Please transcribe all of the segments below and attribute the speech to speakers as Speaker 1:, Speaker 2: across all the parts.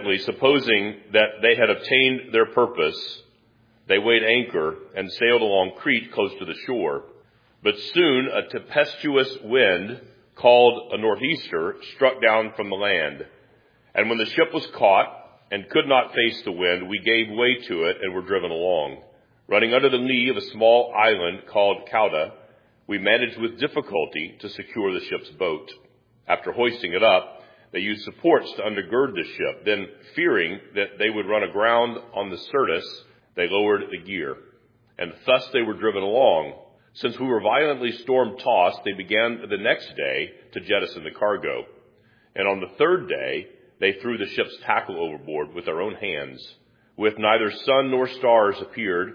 Speaker 1: Evidently, supposing that they had obtained their purpose, they weighed anchor and sailed along Crete close to the shore. But soon a tempestuous wind, called a northeaster, struck down from the land. And when the ship was caught and could not face the wind, we gave way to it and were driven along. Running under the lee of a small island called Cauda, we managed with difficulty to secure the ship's boat. After hoisting it up, they used supports to undergird the ship. Then, fearing that they would run aground on the Syrtis, they lowered the gear. And thus they were driven along. Since we were violently storm-tossed, they began the next day to jettison the cargo. And on the third day, they threw the ship's tackle overboard with their own hands. When neither sun nor stars appeared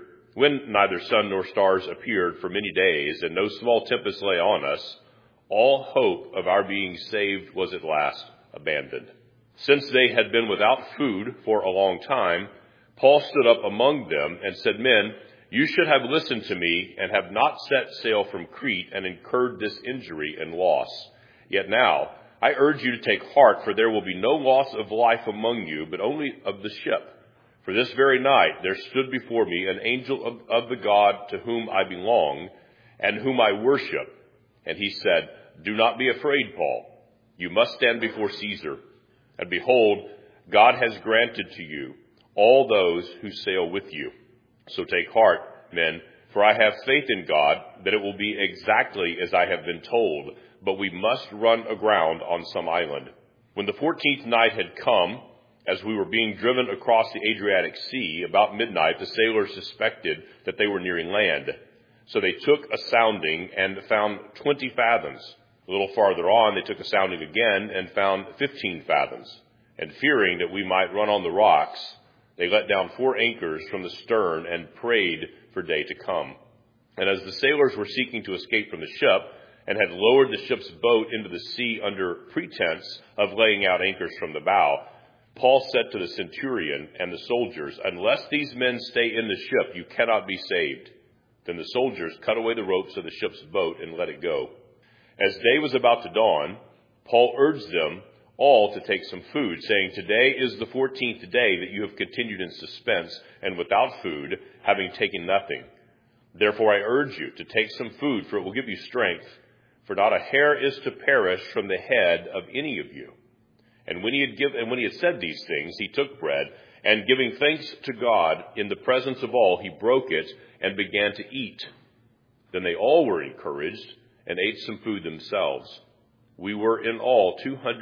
Speaker 1: for many days, and no small tempest lay on us, all hope of our being saved was at last abandoned. Since they had been without food for a long time, Paul stood up among them and said, "Men, you should have listened to me and have not set sail from Crete and incurred this injury and loss. Yet now I urge you to take heart, for there will be no loss of life among you, but only of the ship. For this very night there stood before me an angel of the God to whom I belong and whom I worship. And he said, 'Do not be afraid, Paul. You must stand before Caesar. And behold, God has granted to you all those who sail with you. So take heart, men, for I have faith in God that it will be exactly as I have been told, but we must run aground on some island.' When the 14th night had come, as we were being driven across the Adriatic Sea, about midnight the sailors suspected that they were nearing land. So they took a sounding and found 20 fathoms. A little farther on, they took a sounding again and found 15 fathoms. And fearing that we might run on the rocks, they let down 4 anchors from the stern and prayed for day to come. And as the sailors were seeking to escape from the ship and had lowered the ship's boat into the sea under pretense of laying out anchors from the bow, Paul said to the centurion and the soldiers, 'Unless these men stay in the ship, you cannot be saved.' Then the soldiers cut away the ropes of the ship's boat and let it go. As day was about to dawn, Paul urged them all to take some food, saying, 'Today is the 14th day that you have continued in suspense and without food, having taken nothing. Therefore I urge you to take some food, for it will give you strength. For not a hair is to perish from the head of any of you.' And when he had said these things, he took bread, and giving thanks to God in the presence of all, he broke it and began to eat. Then they all were encouraged and ate some food themselves. We were in all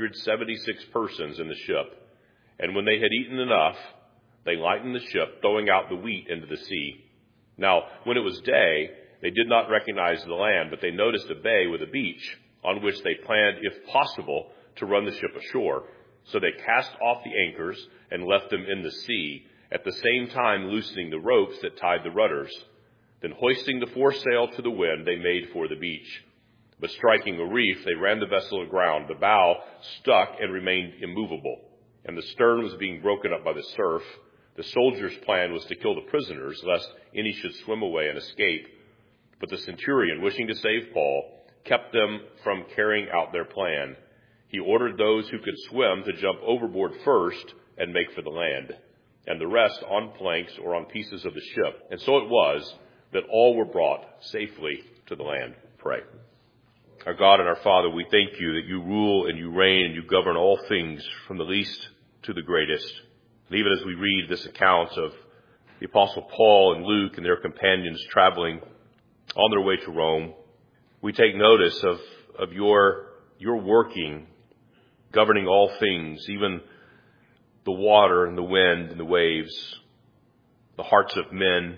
Speaker 1: 276 persons in the ship. And when they had eaten enough, they lightened the ship, throwing out the wheat into the sea. Now, when it was day, they did not recognize the land, but they noticed a bay with a beach, on which they planned, if possible, to run the ship ashore. So they cast off the anchors and left them in the sea, at the same time loosening the ropes that tied the rudders. Then hoisting the foresail to the wind, they made for the beach. But striking a reef, they ran the vessel aground. The bow stuck and remained immovable, and the stern was being broken up by the surf. The soldiers' plan was to kill the prisoners, lest any should swim away and escape. But the centurion, wishing to save Paul, kept them from carrying out their plan. He ordered those who could swim to jump overboard first and make for the land, and the rest on planks or on pieces of the ship. And so it was that all were brought safely to the land. Pray. Our God and our Father, we thank you that you rule and you reign and you govern all things from the least to the greatest. And even as we read this account of the Apostle Paul and Luke and their companions traveling on their way to Rome, we take notice of your working, governing all things, even the water and the wind and the waves, the hearts of men,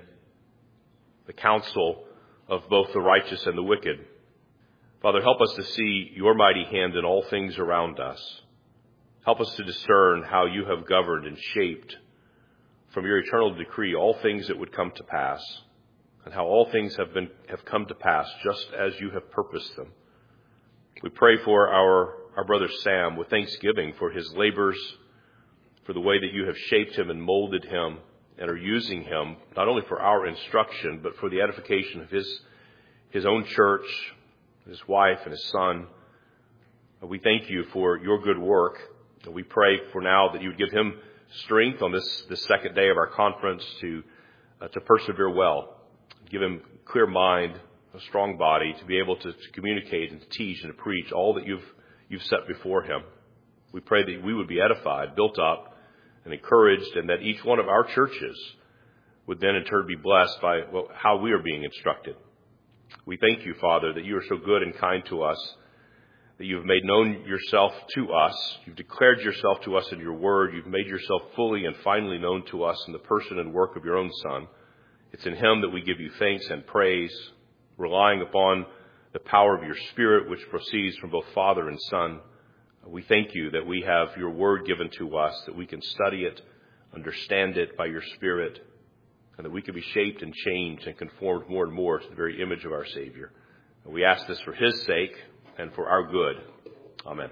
Speaker 1: the counsel of both the righteous and the wicked. Father, help us to see your mighty hand in all things around us. Help us to discern how you have governed and shaped from your eternal decree all things that would come to pass, and how all things have come to pass just as you have purposed them. We pray for our brother Sam with thanksgiving for his labors, for the way that you have shaped him and molded him and are using him, not only for our instruction, but for the edification of his own church, his wife and his son. We thank you for your good work. We pray for now that you would give him strength on this second day of our conference to persevere well. Give him clear mind, a strong body, to be able to communicate and to teach and to preach all that you've set before him. We pray that we would be edified, built up, and encouraged, and that each one of our churches would then in turn be blessed by how we are being instructed. We thank you, Father, that you are so good and kind to us, that you have made known yourself to us. You've declared yourself to us in your word. You've made yourself fully and finally known to us in the person and work of your own Son. It's in him that we give you thanks and praise, relying upon the power of your Spirit, which proceeds from both Father and Son. We thank you that we have your word given to us, that we can study it, understand it by your Spirit, and that we can be shaped and changed and conformed more and more to the very image of our Savior. And we ask this for his sake and for our good. Amen.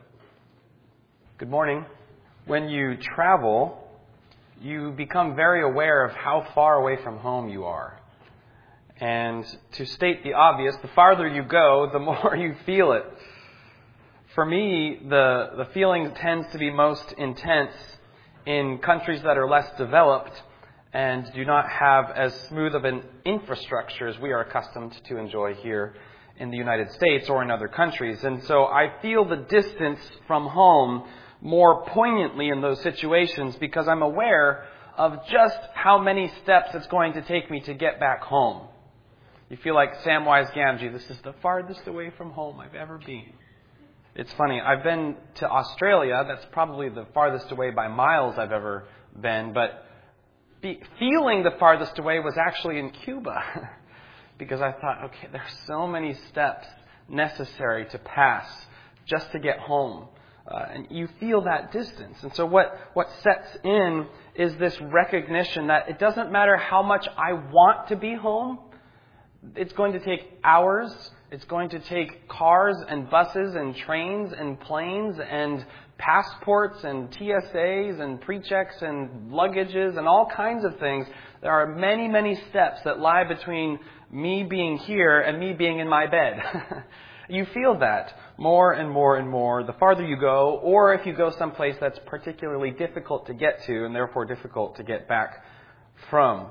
Speaker 2: Good morning. When you travel, you become very aware of how far away from home you are. And to state the obvious, the farther you go, the more you feel it. For me, the feeling tends to be most intense in countries that are less developed and do not have as smooth of an infrastructure as we are accustomed to enjoy here in the United States or in other countries. And so I feel the distance from home more poignantly in those situations because I'm aware of just how many steps it's going to take me to get back home. You feel like Samwise Gamgee, this is the farthest away from home I've ever been. It's funny, I've been to Australia, that's probably the farthest away by miles I've ever been, but feeling the farthest away was actually in Cuba. Because I thought, okay, there's so many steps necessary to pass just to get home. And you feel that distance. And so what sets in is this recognition that it doesn't matter how much I want to be home. It's going to take hours. It's going to take cars and buses and trains and planes and passports and TSAs and pre-checks and luggages and all kinds of things. There are many, many steps that lie between me being here and me being in my bed. You feel that more and more and more the farther you go, or if you go someplace that's particularly difficult to get to and therefore difficult to get back from.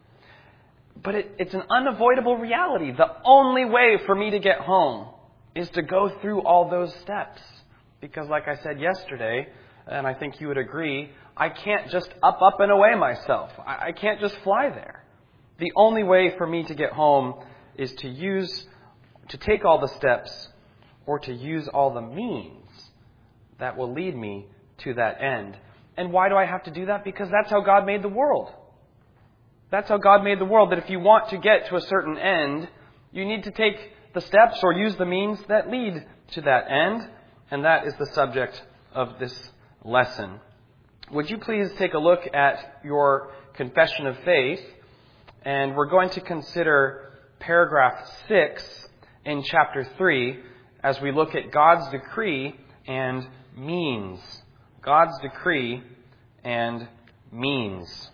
Speaker 2: But it's an unavoidable reality. The only way for me to get home is to go through all those steps. Because like I said yesterday, and I think you would agree, I can't just up and away myself. I can't just fly there. The only way for me to get home is to take all the steps or to use all the means that will lead me to that end. And why do I have to do that? Because that's how God made the world. That's how God made the world, that if you want to get to a certain end, you need to take the steps or use the means that lead to that end. And that is the subject of this lesson. Would you please take a look at your confession of faith? And we're going to consider paragraph 6 in chapter 3 as we look at God's decree and means. God's decree and means.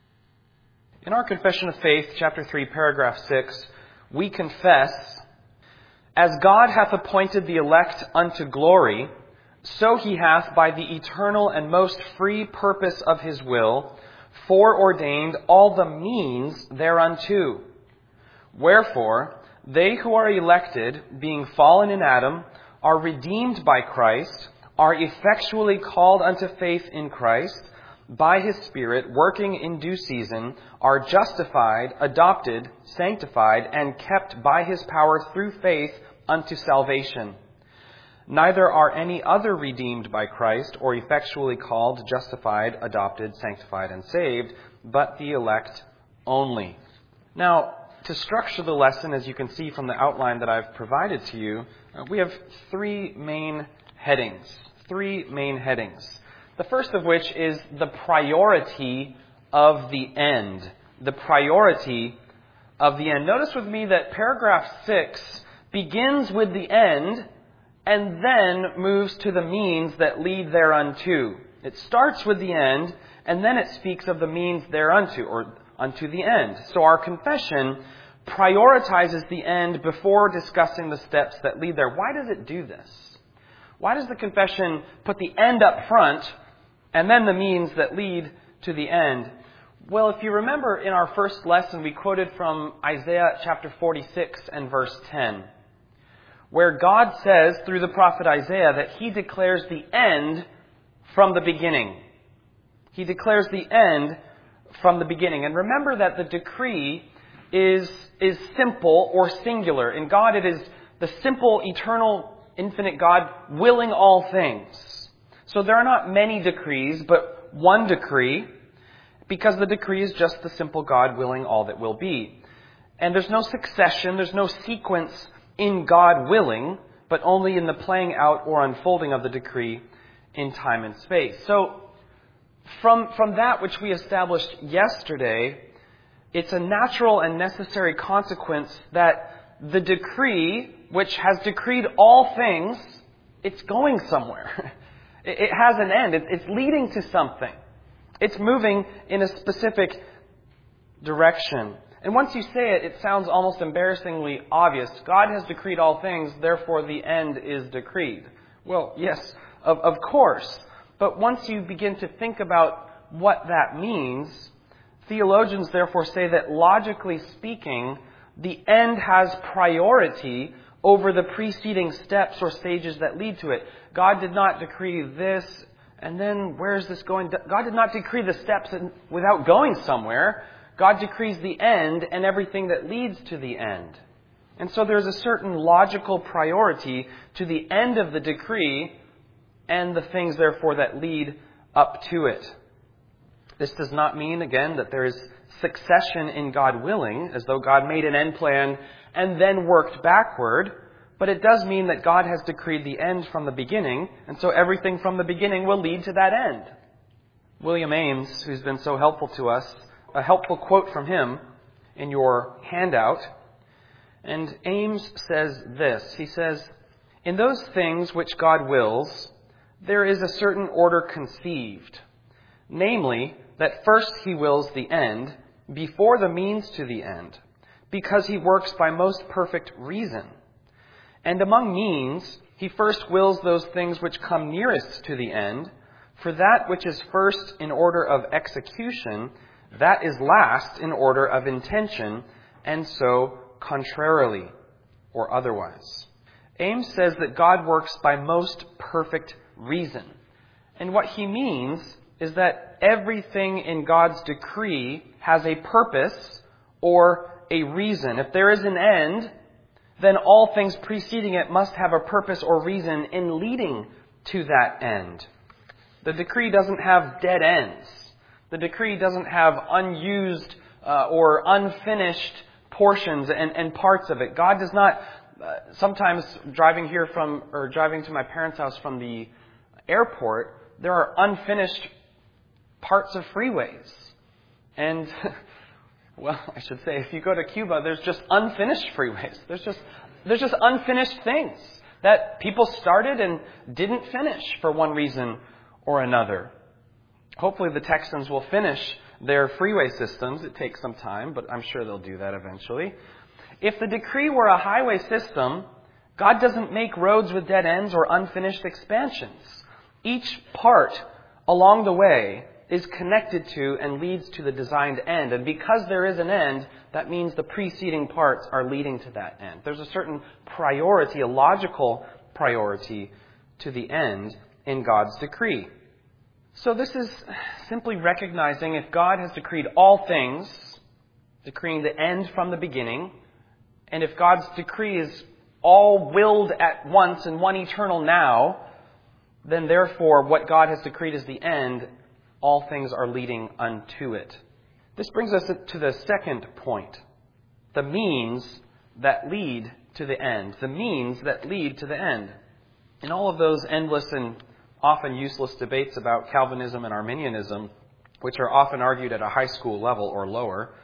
Speaker 2: In our confession of faith, chapter 3, paragraph 6, we confess, "As God hath appointed the elect unto glory, so he hath by the eternal and most free purpose of his will foreordained all the means thereunto. Wherefore, they who are elected, being fallen in Adam, are redeemed by Christ, are effectually called unto faith in Christ, by his Spirit, working in due season, are justified, adopted, sanctified, and kept by his power through faith unto salvation. Neither are any other redeemed by Christ, or effectually called, justified, adopted, sanctified, and saved, but the elect only." Now, to structure the lesson, as you can see from the outline that I've provided to you, we have three main headings. The first of which is the priority of the end. The priority of the end. Notice with me that paragraph 6 begins with the end and then moves to the means that lead thereunto. It starts with the end and then it speaks of the means thereunto, or unto the end. So our confession prioritizes the end before discussing the steps that lead there. Why does it do this? Why does the confession put the end up front and then the means that lead to the end. Well, if you remember in our first lesson, we quoted from Isaiah chapter 46 and verse 10, where God says through the prophet Isaiah that He declares the end from the beginning. He declares the end from the beginning. And remember that the decree is simple or singular. In God it is the simple, eternal, infinite God willing all things. So there are not many decrees, but one decree, because the decree is just the simple God willing all that will be. And there's no succession, there's no sequence in God willing, but only in the playing out or unfolding of the decree in time and space. So from that which we established yesterday, it's a natural and necessary consequence that the decree, which has decreed all things, it's going somewhere. It has an end. It's leading to something. It's moving in a specific direction. And once you say it, it sounds almost embarrassingly obvious. God has decreed all things, therefore the end is decreed. Well, yes, of course. But once you begin to think about what that means, theologians therefore say that logically speaking, the end has priority over the preceding steps or stages that lead to it. God did not decree this, and then where is this going? God did not decree the steps without going somewhere. God decrees the end and everything that leads to the end. And so there's a certain logical priority to the end of the decree and the things, therefore, that lead up to it. This does not mean, again, that there is succession in God willing, as though God made an end plan and then worked backward. But it does mean that God has decreed the end from the beginning, and so everything from the beginning will lead to that end. William Ames, who's been so helpful to us, a helpful quote from him in your handout. And Ames says this. He says, "In those things which God wills, there is a certain order conceived, namely, that first He wills the end before the means to the end, because He works by most perfect reason. And among means, He first wills those things which come nearest to the end, for that which is first in order of execution, that is last in order of intention, and so contrarily, or otherwise." Ames says that God works by most perfect reason. And what he means is that everything in God's decree has a purpose or a reason. If there is an end, then all things preceding it must have a purpose or reason in leading to that end. The decree doesn't have dead ends. The decree doesn't have unused or unfinished portions and parts of it. God does not, sometimes driving to my parents' house from the airport, there are unfinished parts of freeways. And, well, I should say, if you go to Cuba, there's just unfinished freeways. There's just unfinished things that people started and didn't finish for one reason or another. Hopefully the Texans will finish their freeway systems. It takes some time, but I'm sure they'll do that eventually. If the decree were a highway system, God doesn't make roads with dead ends or unfinished expansions. Each part along the way is connected to and leads to the designed end. And because there is an end, that means the preceding parts are leading to that end. There's a certain priority, a logical priority to the end in God's decree. So this is simply recognizing if God has decreed all things, decreeing the end from the beginning, and if God's decree is all willed at once in one eternal now, then therefore what God has decreed is the end, all things are leading unto it. This brings us to the second point, the means that lead to the end. The means that lead to the end. In all of those endless and often useless debates about Calvinism and Arminianism, which are often argued at a high school level or lower,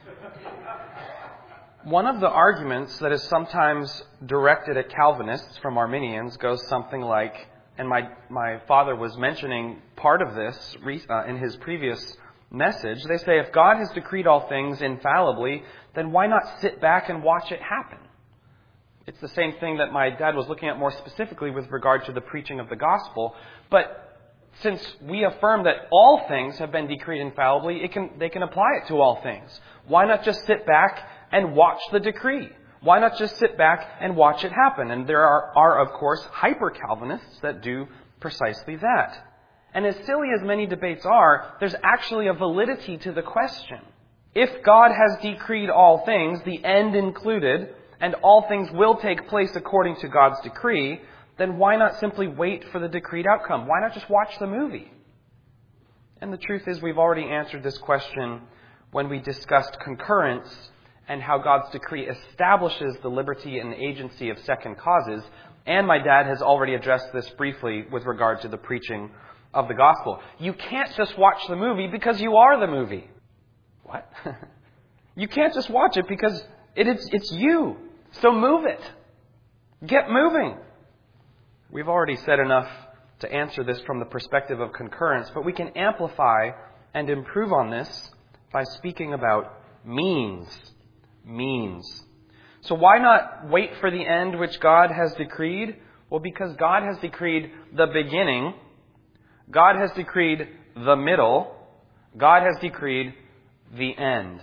Speaker 2: one of the arguments that is sometimes directed at Calvinists from Arminians goes something like, and my father was mentioning part of this in his previous message. They say, if God has decreed all things infallibly, then why not sit back and watch it happen? It's the same thing that my dad was looking at more specifically with regard to the preaching of the gospel. But Since we affirm that all things have been decreed infallibly, they can apply it to all things. Why not just sit back and watch the decree? Why not just sit back and watch it happen? And there are of course, hyper-Calvinists that do precisely that. And as silly as many debates are, there's actually a validity to the question. If God has decreed all things, the end included, and all things will take place according to God's decree, then why not simply wait for the decreed outcome? Why not just watch the movie? And the truth is, we've already answered this question when we discussed concurrence and how God's decree establishes the liberty and agency of second causes. And my dad has already addressed this briefly with regard to the preaching of the gospel. You can't just watch the movie because you are the movie. What? You can't just watch it because it's you. So move it. Get moving. We've already said enough to answer this from the perspective of concurrence, but we can amplify and improve on this by speaking about means. Means. So why not wait for the end which God has decreed? Well, because God has decreed the beginning. God has decreed the middle. God has decreed the end.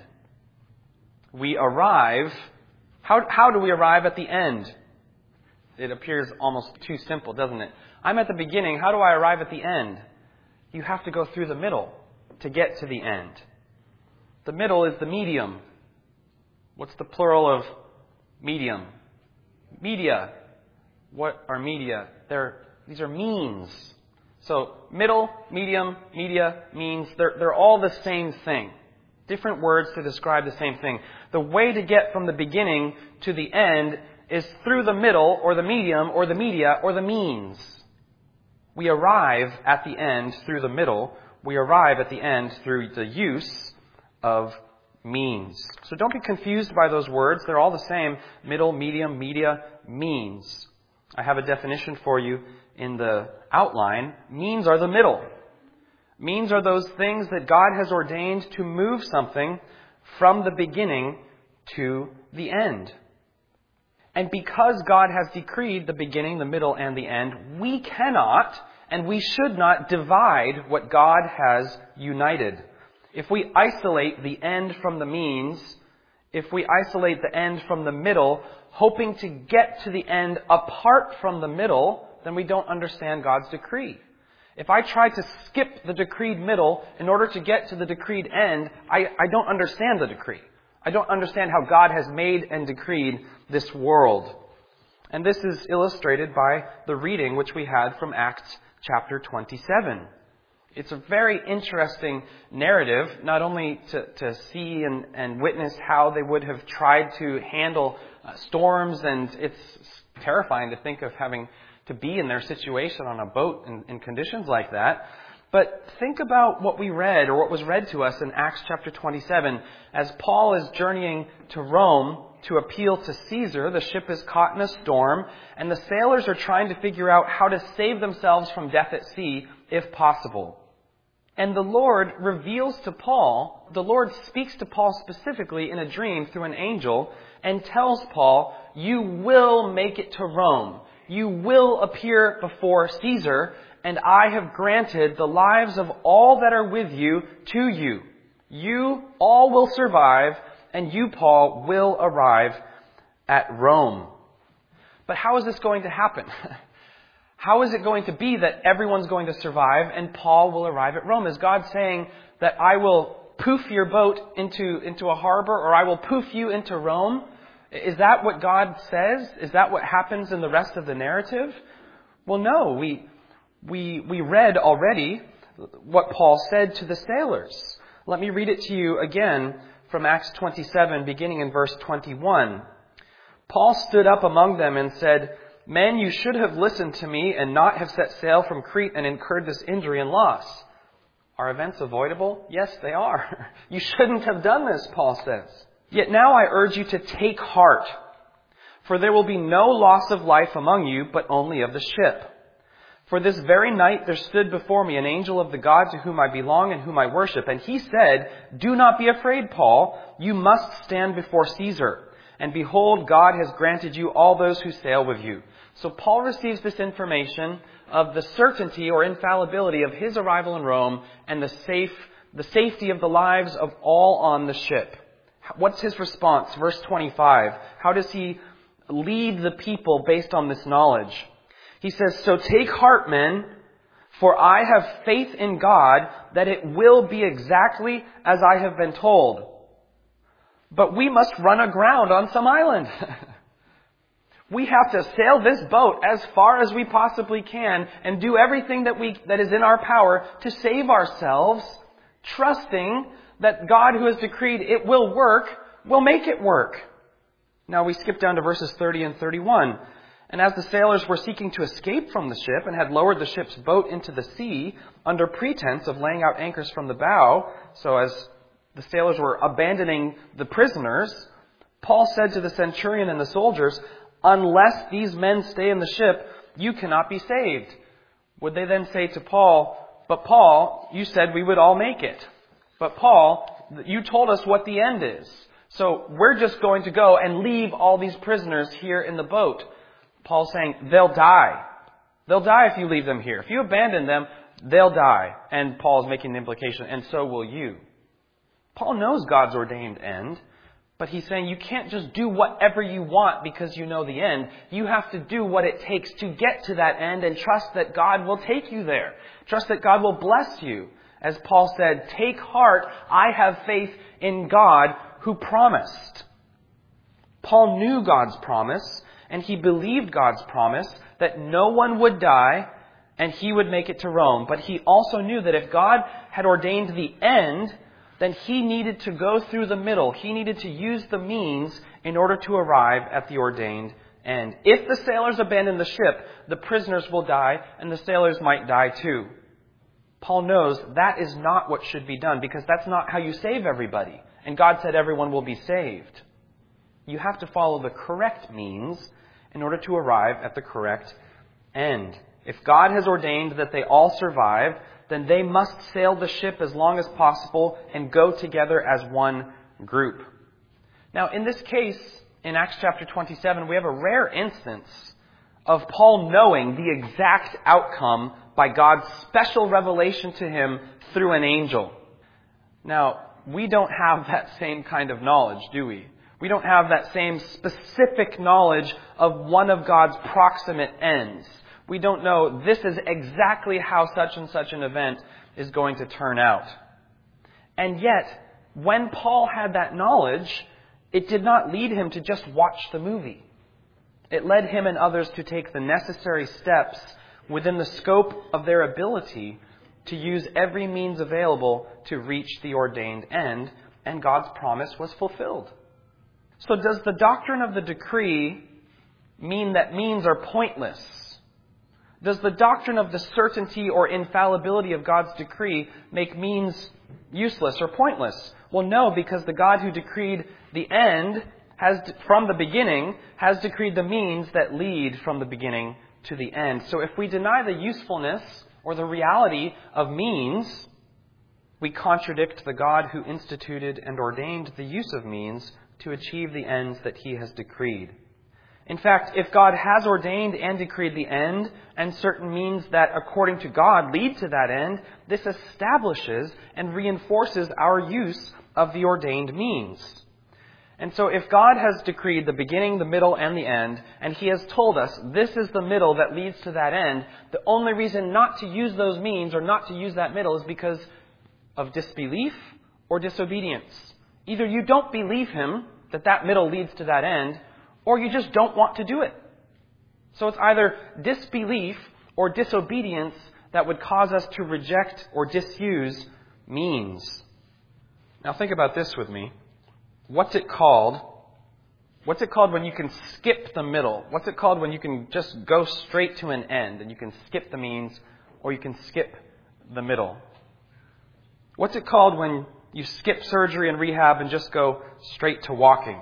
Speaker 2: We arrive. How do we arrive at the end? It appears almost too simple, doesn't it? I'm at the beginning. How do I arrive at the end? You have to go through the middle to get to the end. The middle is the medium. What's the plural of medium? Media. What are media? These are means. So middle, medium, media, means, they're all the same thing. Different words to describe the same thing. The way to get from the beginning to the end is through the middle, or the medium, or the media, or the means. We arrive at the end through the middle. We arrive at the end through the use of means. So don't be confused by those words. They're all the same. Middle, medium, media, means. I have a definition for you in the outline. Means are the middle. Means are those things that God has ordained to move something from the beginning to the end. And because God has decreed the beginning, the middle, and the end, we cannot and we should not divide what God has united. If we isolate the end from the means, if we isolate the end from the middle, hoping to get to the end apart from the middle, then we don't understand God's decree. If I try to skip the decreed middle in order to get to the decreed end, I don't understand the decree. I don't understand how God has made and decreed this world. And this is illustrated by the reading which we had from Acts chapter 27. It's a very interesting narrative, not only to see and witness how they would have tried to handle storms, and it's terrifying to think of having to be in their situation on a boat in conditions like that. But think about what we read, or what was read to us in Acts chapter 27. As Paul is journeying to Rome to appeal to Caesar, the ship is caught in a storm, and the sailors are trying to figure out how to save themselves from death at sea, if possible. And the Lord reveals to Paul, the Lord speaks to Paul specifically in a dream through an angel, and tells Paul, you will make it to Rome. You will appear before Caesar, and I have granted the lives of all that are with you to you. You all will survive, and you, Paul, will arrive at Rome. But how is this going to happen? How is it going to be that everyone's going to survive and Paul will arrive at Rome? Is God saying that I will poof your boat into a harbor, or I will poof you into Rome? Is that what God says? Is that what happens in the rest of the narrative? Well, no. We read already what Paul said to the sailors. Let me read it to you again from Acts 27, beginning in verse 21. Paul stood up among them and said, men, you should have listened to me and not have set sail from Crete and incurred this injury and loss. Are events avoidable? Yes, they are. You shouldn't have done this, Paul says. Yet now I urge you to take heart, for there will be no loss of life among you, but only of the ship. For this very night there stood before me an angel of the God to whom I belong and whom I worship. And he said, do not be afraid, Paul. You must stand before Caesar. And behold, God has granted you all those who sail with you. So Paul receives this information of the certainty or infallibility of his arrival in Rome and the safety of the lives of all on the ship. What's his response? Verse 25. How does he lead the people based on this knowledge? He says, "So take heart, men, for I have faith in God that it will be exactly as I have been told. But we must run aground on some island." We have to sail this boat as far as we possibly can and do everything that is in our power to save ourselves, trusting that God, who has decreed it will work, will make it work. Now we skip down to verses 30 and 31. "And as the sailors were seeking to escape from the ship and had lowered the ship's boat into the sea under pretense of laying out anchors from the bow," so as the sailors were abandoning the prisoners, Paul said to the centurion and the soldiers, "Unless these men stay in the ship, you cannot be saved." Would they then say to Paul, "But Paul, you said we would all make it. But Paul, you told us what the end is. So we're just going to go and leave all these prisoners here in the boat." Paul's saying, they'll die. They'll die if you leave them here. If you abandon them, they'll die. And Paul's making the implication, and so will you. Paul knows God's ordained end, but he's saying you can't just do whatever you want because you know the end. You have to do what it takes to get to that end and trust that God will take you there. Trust that God will bless you. As Paul said, "Take heart, I have faith in God who promised." Paul knew God's promise, and he believed God's promise that no one would die and he would make it to Rome. But he also knew that if God had ordained the end, then he needed to go through the middle. He needed to use the means in order to arrive at the ordained end. If the sailors abandon the ship, the prisoners will die, and the sailors might die too. Paul knows that is not what should be done, because that's not how you save everybody. And God said everyone will be saved. You have to follow the correct means in order to arrive at the correct end. If God has ordained that they all survive, then they must sail the ship as long as possible and go together as one group. Now, in this case, in Acts chapter 27, we have a rare instance of Paul knowing the exact outcome by God's special revelation to him through an angel. Now, we don't have that same kind of knowledge, do we? We don't have that same specific knowledge of one of God's proximate ends. We don't know this is exactly how such and such an event is going to turn out. And yet, when Paul had that knowledge, it did not lead him to just watch the movie. It led him and others to take the necessary steps within the scope of their ability to use every means available to reach the ordained end, and God's promise was fulfilled. So does the doctrine of the decree mean that means are pointless? Does the doctrine of the certainty or infallibility of God's decree make means useless or pointless? Well, no, because the God who decreed the end from the beginning has decreed the means that lead from the beginning to the end. So if we deny the usefulness or the reality of means, we contradict the God who instituted and ordained the use of means to achieve the ends that he has decreed. In fact, if God has ordained and decreed the end, and certain means that, according to God, lead to that end, this establishes and reinforces our use of the ordained means. And so if God has decreed the beginning, the middle, and the end, and he has told us this is the middle that leads to that end, the only reason not to use those means or not to use that middle is because of disbelief or disobedience. Either you don't believe him that that middle leads to that end, or you just don't want to do it. So it's either disbelief or disobedience that would cause us to reject or disuse means. Now think about this with me. What's it called? What's it called when you can skip the middle? What's it called when you can just go straight to an end and you can skip the means or you can skip the middle? What's it called when you skip surgery and rehab and just go straight to walking?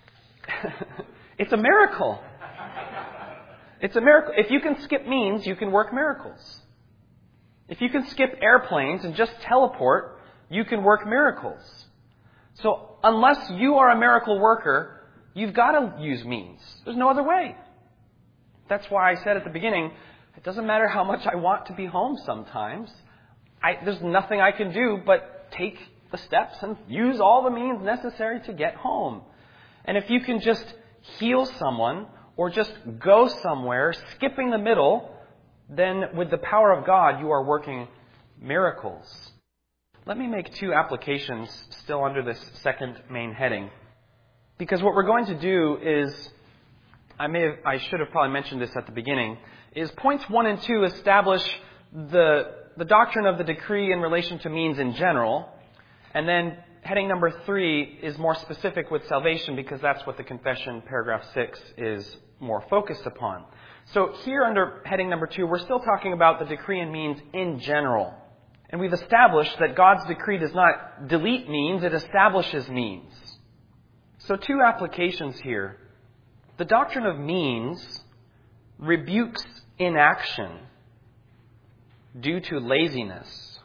Speaker 2: It's a miracle. It's a miracle. If you can skip means, you can work miracles. If you can skip airplanes and just teleport, you can work miracles. So unless you are a miracle worker, You've got to use means. There's no other way. That's why I said at the beginning, it doesn't matter how much I want to be home sometimes. There's nothing I can do but take the steps and use all the means necessary to get home. And if you can just heal someone or just go somewhere, skipping the middle, then with the power of God, you are working miracles. Let me make two applications still under this second main heading. Because what we're going to do is, I should have probably mentioned this at the beginning, is points 1 and 2 establish the doctrine of the decree in relation to means in general. And then heading number 3 is more specific with salvation, because that's what the confession, paragraph 6, is more focused upon. So here under heading number 2, we're still talking about the decree and means in general. And we've established that God's decree does not delete means, it establishes means. So two applications here. The doctrine of means rebukes inaction due to laziness,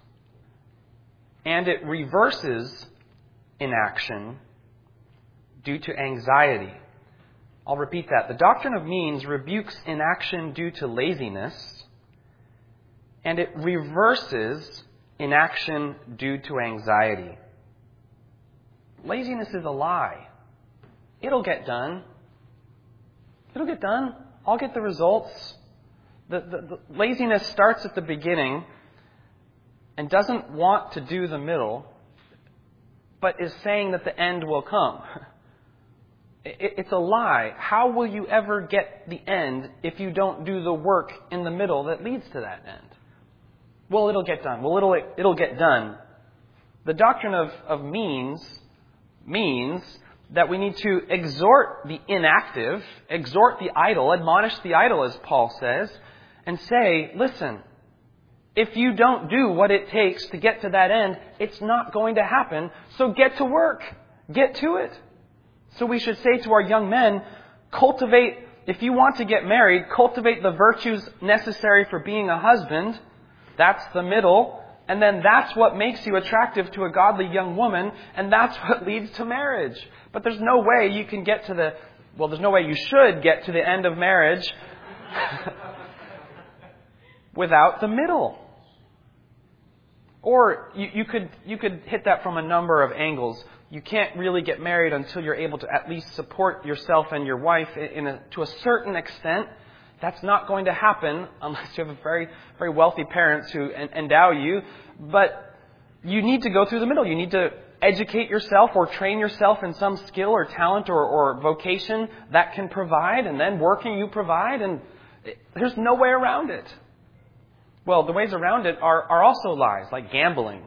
Speaker 2: and it reverses inaction due to anxiety. I'll repeat that. The doctrine of means rebukes inaction due to laziness, and it reverses inaction due to anxiety. Laziness is a lie. It'll get done. It'll get done. I'll get the results. The laziness starts at the beginning and doesn't want to do the middle, but is saying that the end will come. It's a lie. How will you ever get the end if you don't do the work in the middle that leads to that end? Well, it'll get done. Well, it'll get done. The doctrine of means that we need to exhort the inactive, exhort the idle, admonish the idle, as Paul says, and say, listen, if you don't do what it takes to get to that end, it's not going to happen, so get to work. Get to it. So we should say to our young men, if you want to get married, cultivate the virtues necessary for being a husband. That's the middle. And then that's what makes you attractive to a godly young woman, and that's what leads to marriage. But there's no way you can get to there's no way you should get to the end of marriage without the middle. Or you could hit that from a number of angles. You can't really get married until you're able to at least support yourself and your wife to a certain extent. That's not going to happen unless you have a very, very wealthy parents who endow you. But you need to go through the middle. You need to educate yourself or train yourself in some skill or talent or vocation that can provide. And then working you provide. And there's no way around it. Well, the ways around it are also lies, like gambling.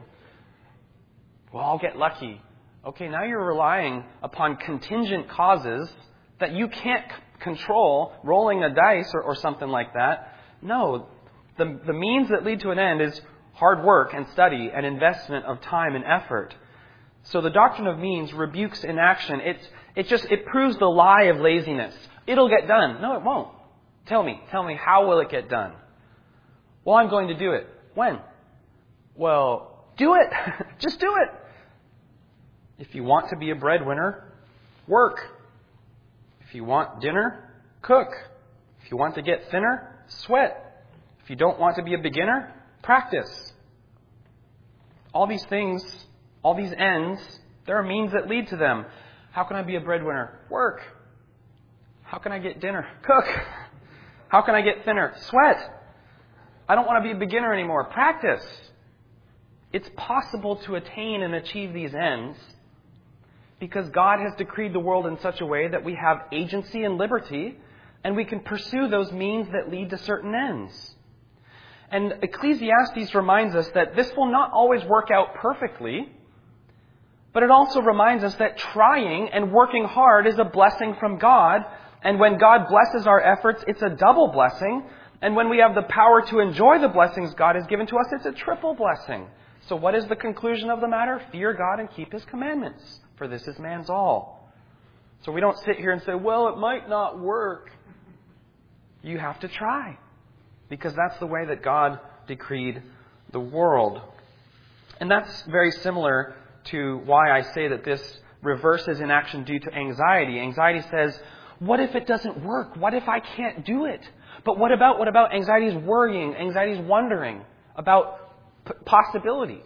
Speaker 2: Well, I'll get lucky. Okay, now you're relying upon contingent causes that you can't control, rolling a dice or something like that. No, the means that lead to an end is hard work and study and investment of time and effort. So the doctrine of means rebukes inaction. It proves the lie of laziness. It'll get done. No, it won't. Tell me, how will it get done? Well, I'm going to do it. When? Well, do it. Just do it. If you want to be a breadwinner, work. If you want dinner, cook. If you want to get thinner, sweat. If you don't want to be a beginner, practice. All these things, all these ends, there are means that lead to them. How can I be a breadwinner? Work. How can I get dinner? Cook. How can I get thinner? Sweat. I don't want to be a beginner anymore. Practice. It's possible to attain and achieve these ends because God has decreed the world in such a way that we have agency and liberty, and we can pursue those means that lead to certain ends. And Ecclesiastes reminds us that this will not always work out perfectly, but it also reminds us that trying and working hard is a blessing from God, and when God blesses our efforts, it's a double blessing, and when we have the power to enjoy the blessings God has given to us, it's a triple blessing. So what is the conclusion of the matter? Fear God and keep His commandments, for this is man's all. So we don't sit here and say, well, it might not work. You have to try, because that's the way that God decreed the world. And that's very similar to why I say that this reverses inaction due to anxiety. Anxiety says, what if it doesn't work? What if I can't do it? But what about anxiety is worrying, anxiety is wondering about possibilities.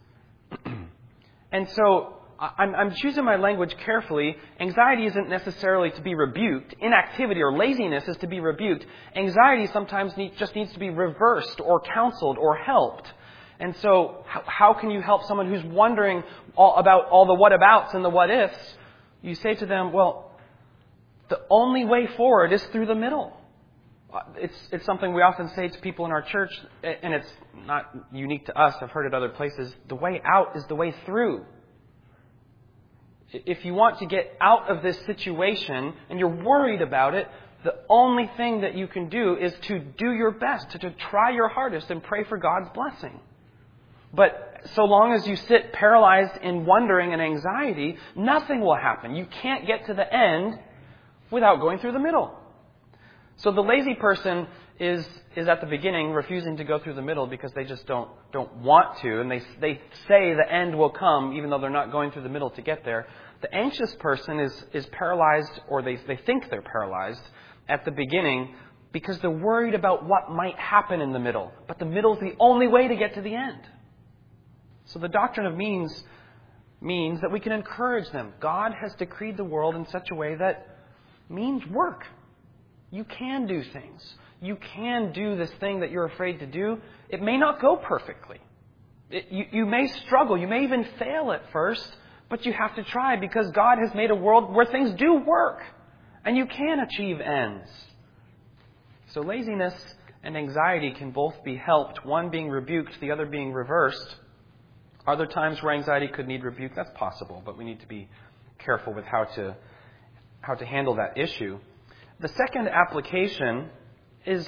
Speaker 2: And so I'm choosing my language carefully. Anxiety isn't necessarily to be rebuked. Inactivity or laziness is to be rebuked. Anxiety sometimes just needs to be reversed or counseled or helped. And so how can you help someone who's wondering about all the what-abouts and the what-ifs? You say to them, well, the only way forward is through the middle. It's something we often say to people in our church, and it's not unique to us. I've heard it other places. The way out is the way through. If you want to get out of this situation and you're worried about it, the only thing that you can do is to do your best, to try your hardest and pray for God's blessing. But so long as you sit paralyzed in wondering and anxiety, nothing will happen. You can't get to the end without going through the middle. So the lazy person is at the beginning refusing to go through the middle because they just don't want to, and they say the end will come even though they're not going through the middle to get there. The anxious person is paralyzed, or they think they're paralyzed at the beginning because they're worried about what might happen in the middle. But the middle is the only way to get to the end. So the doctrine of means that we can encourage them. God has decreed the world in such a way that means work. You can do things. You can do this thing that you're afraid to do. It may not go perfectly. You may struggle. You may even fail at first, but you have to try because God has made a world where things do work and you can achieve ends. So laziness and anxiety can both be helped, one being rebuked, the other being reversed. Are there times where anxiety could need rebuke? That's possible, but we need to be careful with how to handle that issue. The second application is,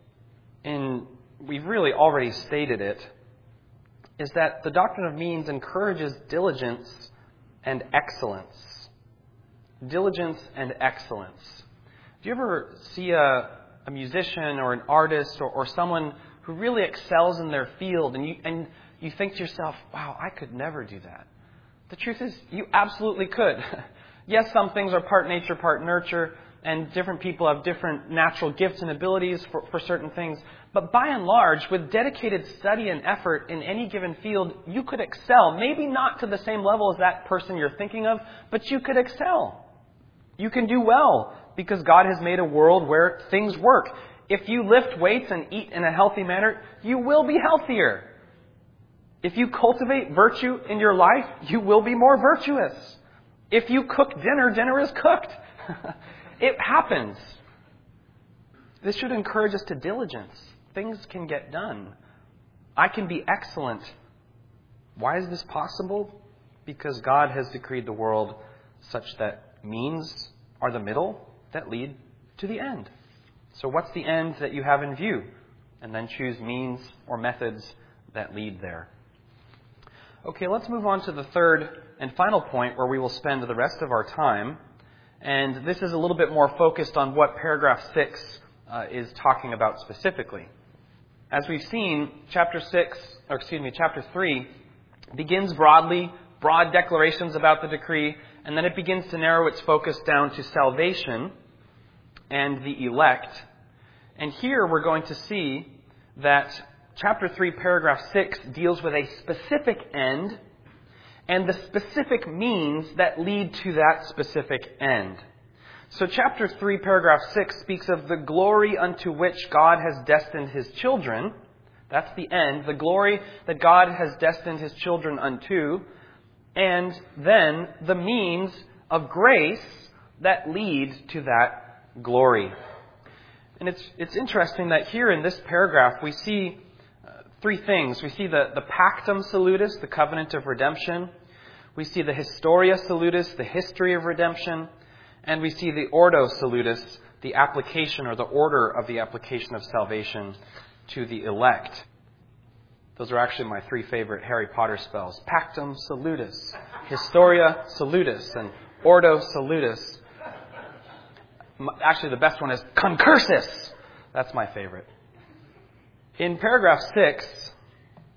Speaker 2: we've really already stated it, is that the doctrine of means encourages diligence and excellence. Diligence and excellence. Do you ever see a musician or an artist or someone who really excels in their field and you think to yourself, wow, I could never do that? The truth is, you absolutely could. Yes, some things are part nature, part nurture, and different people have different natural gifts and abilities for certain things. But by and large, with dedicated study and effort in any given field, you could excel. Maybe not to the same level as that person you're thinking of, but you could excel. You can do well because God has made a world where things work. If you lift weights and eat in a healthy manner, you will be healthier. If you cultivate virtue in your life, you will be more virtuous. If you cook dinner is cooked. It happens. This should encourage us to diligence. Things can get done. I can be excellent. Why is this possible? Because God has decreed the world such that means are the middle that lead to the end. So what's the end that you have in view? And then choose means or methods that lead there. Okay, let's move on to the third and final point where we will spend the rest of our time. And this is a little bit more focused on what paragraph 6 is talking about specifically. As we've seen, chapter 3 begins broad declarations about the decree, and then it begins to narrow its focus down to salvation and the elect. And here we're going to see that chapter 3, paragraph 6 deals with a specific end and the specific means that lead to that specific end. So chapter 3, paragraph 6 speaks of the glory unto which God has destined His children. That's the end, the glory that God has destined His children unto. And then the means of grace that lead to that glory. And it's interesting that here in this paragraph we see three things. We see the Pactum Salutis, the covenant of redemption. We see the Historia Salutis, the history of redemption. And we see the Ordo Salutis, the application or the order of the application of salvation to the elect. Those are actually my three favorite Harry Potter spells. Pactum Salutis, Historia Salutis, and Ordo Salutis. Actually, the best one is Concursus. That's my favorite. In paragraph 6,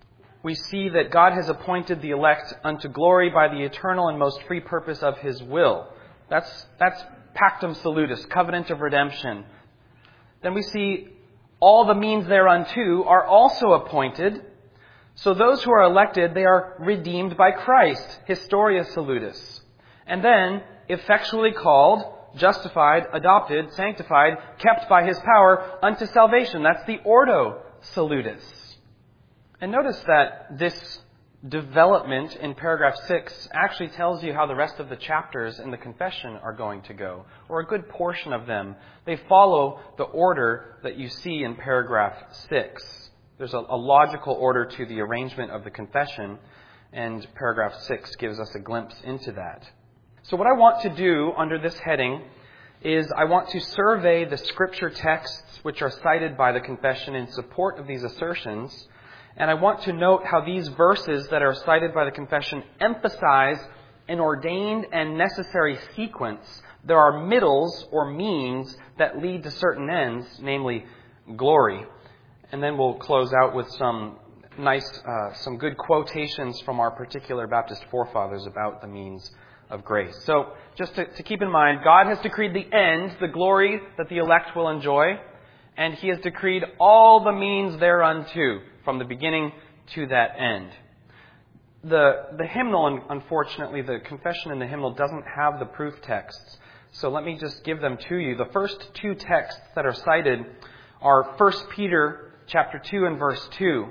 Speaker 2: we see that God has appointed the elect unto glory by the eternal and most free purpose of His will. That's pactum salutis, covenant of redemption. Then we see all the means thereunto are also appointed. So those who are elected, they are redeemed by Christ, historia salutis. And then, effectually called, justified, adopted, sanctified, kept by His power unto salvation. That's the ordo salutis. And notice that this development in paragraph 6 actually tells you how the rest of the chapters in the confession are going to go, or a good portion of them. They follow the order that you see in paragraph 6. There's a logical order to the arrangement of the confession, and paragraph 6 gives us a glimpse into that. So what I want to do under this heading is I want to survey the scripture texts which are cited by the confession in support of these assertions, and I want to note how these verses that are cited by the confession emphasize an ordained and necessary sequence. There are middles or means that lead to certain ends, namely glory. And then we'll close out with some good quotations from our particular Baptist forefathers about the means of grace. So just to keep in mind, God has decreed the end, the glory that the elect will enjoy, and He has decreed all the means thereunto, from the beginning to that end. The hymnal, unfortunately, the confession in the hymnal doesn't have the proof texts. So let me just give them to you. The first two texts that are cited are 1 Peter chapter 2 and verse 2,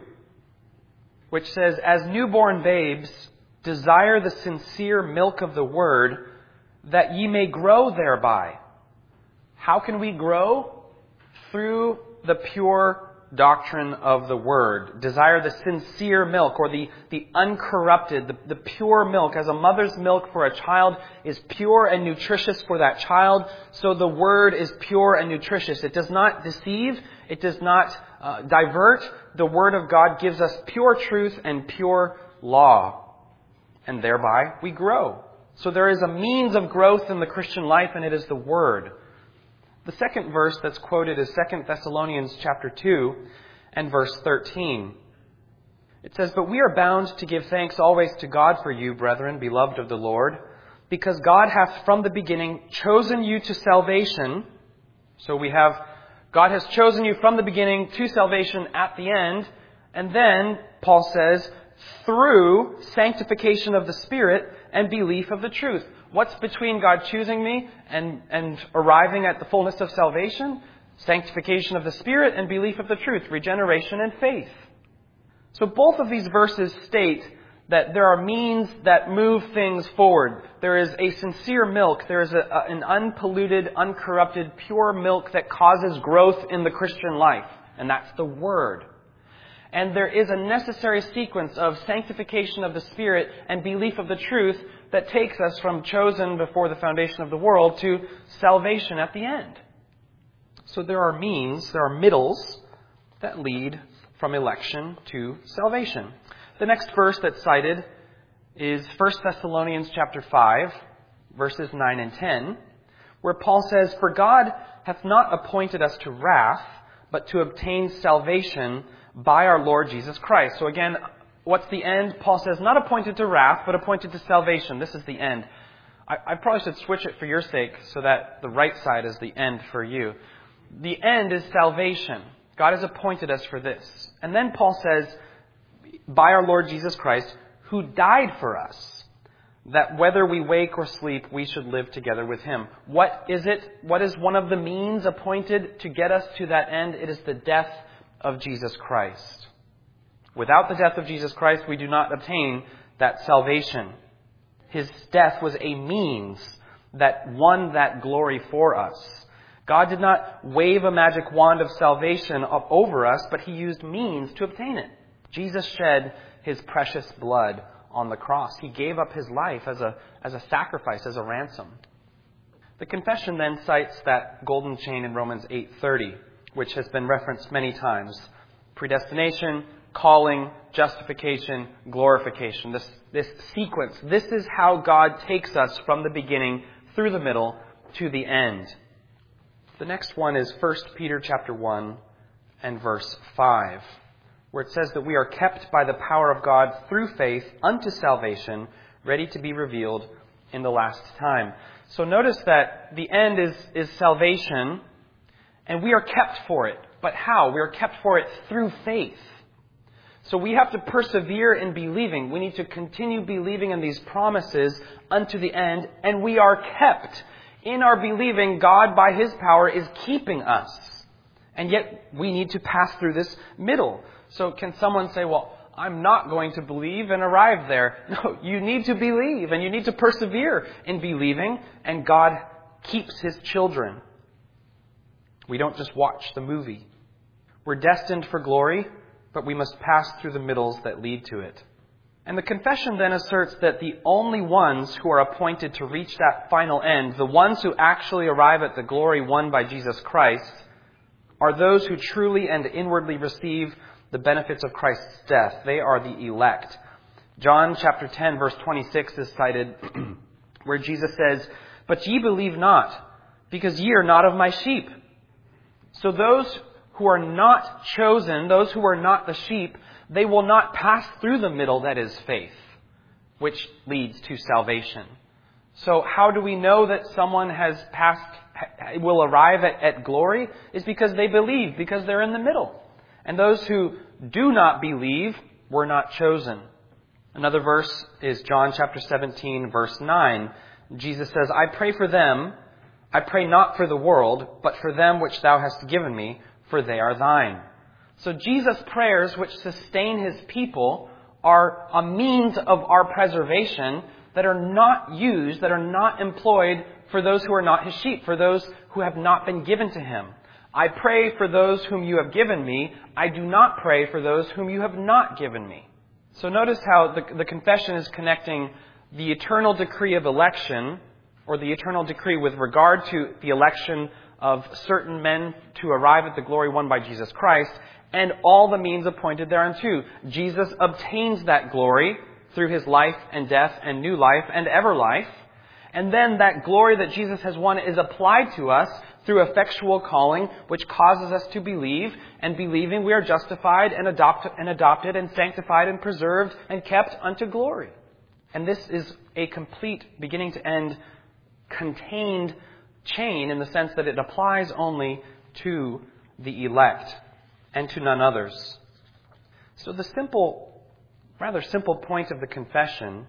Speaker 2: which says, "As newborn babes, desire the sincere milk of the word, that ye may grow thereby." How can we grow? Through the pure doctrine of the word. Desire the sincere milk, or the uncorrupted, the pure milk. As a mother's milk for a child is pure and nutritious for that child, so the word is pure and nutritious. It does not deceive. It does not divert. The word of God gives us pure truth and pure law. And thereby we grow. So there is a means of growth in the Christian life, and it is the word. The second verse that's quoted is 2 Thessalonians chapter 2 and verse 13. It says, "But we are bound to give thanks always to God for you, brethren, beloved of the Lord, because God hath from the beginning chosen you to salvation." So God has chosen you from the beginning to salvation at the end. And then Paul says, "through sanctification of the Spirit and belief of the truth." What's between God choosing me and arriving at the fullness of salvation? Sanctification of the Spirit and belief of the truth, regeneration and faith. So both of these verses state that there are means that move things forward. There is a sincere milk. There is an unpolluted, uncorrupted, pure milk that causes growth in the Christian life. And that's the Word. And there is a necessary sequence of sanctification of the Spirit and belief of the truth that takes us from chosen before the foundation of the world to salvation at the end. So there are middles that lead from election to salvation. The next verse that's cited is 1 Thessalonians chapter 5, verses 9 and 10, where Paul says, "For God hath not appointed us to wrath, but to obtain salvation by our Lord Jesus Christ." So again, what's the end? Paul says, not appointed to wrath, but appointed to salvation. This is the end. I probably should switch it for your sake so that the right side is the end for you. The end is salvation. God has appointed us for this. And then Paul says, by our Lord Jesus Christ, who died for us, that whether we wake or sleep, we should live together with Him. What is it? What is one of the means appointed to get us to that end? It is the death of Jesus Christ. Without the death of Jesus Christ, we do not obtain that salvation. His death was a means that won that glory for us. God did not wave a magic wand of salvation over us, but He used means to obtain it. Jesus shed His precious blood on the cross. He gave up His life as a sacrifice, as a ransom. The confession then cites that golden chain in Romans 8:30, which has been referenced many times. Predestination, calling, justification, glorification. This sequence. This is how God takes us from the beginning through the middle to the end. The next one is 1 Peter chapter 1 and verse 5, where it says that we are kept by the power of God through faith unto salvation, ready to be revealed in the last time. So notice that the end is salvation, and we are kept for it. But how? We are kept for it through faith. So we have to persevere in believing. We need to continue believing in these promises unto the end, and we are kept. In our believing, God, by His power, is keeping us. And yet, we need to pass through this middle. So can someone say, well, I'm not going to believe and arrive there? No, you need to believe, and you need to persevere in believing, and God keeps His children. We don't just watch the movie. We're destined for glory, but we must pass through the middles that lead to it. And the confession then asserts that the only ones who are appointed to reach that final end, the ones who actually arrive at the glory won by Jesus Christ, are those who truly and inwardly receive the benefits of Christ's death. They are the elect. John chapter 10 verse 26 is cited where Jesus says, "But ye believe not, because ye are not of my sheep." So those who are not chosen, those who are not the sheep, they will not pass through the middle that is faith, which leads to salvation. So how do we know that someone will arrive at glory? Is because they believe, because they're in the middle. And those who do not believe were not chosen. Another verse is John chapter 17, verse 9. Jesus says, "I pray for them. I pray not for the world, but for them which thou hast given me, for they are thine." So Jesus' prayers, which sustain His people, are a means of our preservation that are not used, that are not employed for those who are not His sheep, for those who have not been given to Him. "I pray for those whom you have given me. I do not pray for those whom you have not given me." So notice how the confession is connecting the eternal decree of election, or the eternal decree with regard to the election of certain men to arrive at the glory won by Jesus Christ, and all the means appointed thereunto. Jesus obtains that glory through His life and death and new life and ever life. And then that glory that Jesus has won is applied to us through effectual calling, which causes us to believe, and believing we are justified and adopted and sanctified and preserved and kept unto glory. And this is a complete, beginning to end, contained chain in the sense that it applies only to the elect and to none others. So the rather simple point of the confession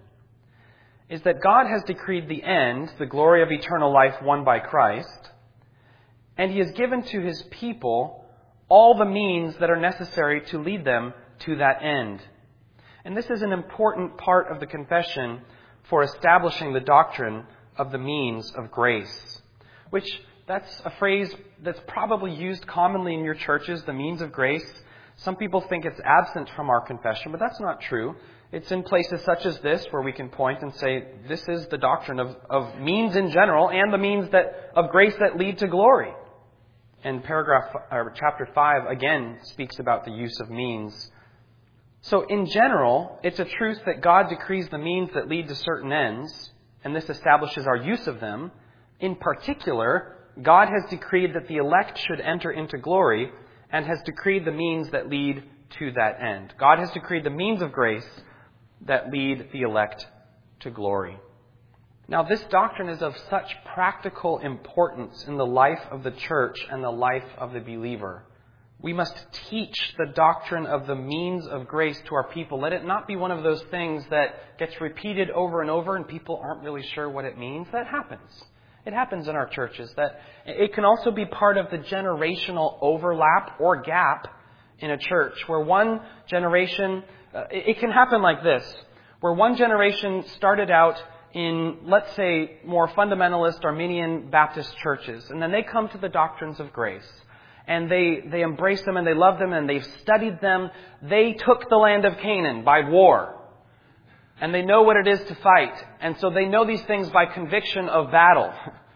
Speaker 2: is that God has decreed the end, the glory of eternal life won by Christ, and He has given to His people all the means that are necessary to lead them to that end. And this is an important part of the confession for establishing the doctrine of the means of grace, which that's a phrase that's probably used commonly in your churches, the means of grace. Some people think it's absent from our confession, but that's not true. It's in places such as this where we can point and say, this is the doctrine of means in general and the means of grace that lead to glory. And chapter 5 again speaks about the use of means. So in general, it's a truth that God decrees the means that lead to certain ends, and this establishes our use of them. In particular, God has decreed that the elect should enter into glory and has decreed the means that lead to that end. God has decreed the means of grace that lead the elect to glory. Now, this doctrine is of such practical importance in the life of the church and the life of the believer. We must teach the doctrine of the means of grace to our people. Let it not be one of those things that gets repeated over and over and people aren't really sure what it means. That happens. It happens in our churches. That it can also be part of the generational overlap or gap in a church where one generation, it can happen like this, where one generation started out in, let's say, more fundamentalist Arminian Baptist churches, and then they come to the doctrines of grace. And they embrace them and they love them and they've studied them. They took the land of Canaan by war. And they know what it is to fight. And so they know these things by conviction of battle.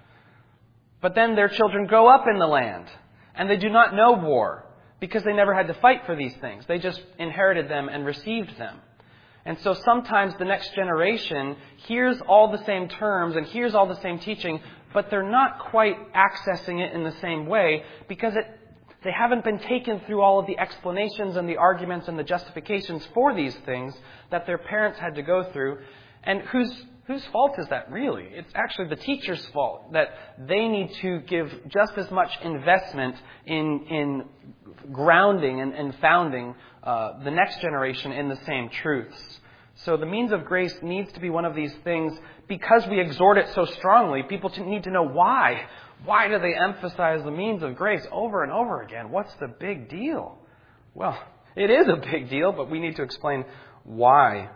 Speaker 2: But then their children grow up in the land. And they do not know war. Because they never had to fight for these things. They just inherited them and received them. And so sometimes the next generation hears all the same terms and hears all the same teaching, but they're not quite accessing it in the same way because They haven't been taken through all of the explanations and the arguments and the justifications for these things that their parents had to go through. And whose fault is that really? It's actually the teacher's fault that they need to give just as much investment in grounding and founding the next generation in the same truths. So the means of grace needs to be one of these things because we exhort it so strongly. People need to know why. Why do they emphasize the means of grace over and over again? What's the big deal? Well, it is a big deal, but we need to explain why.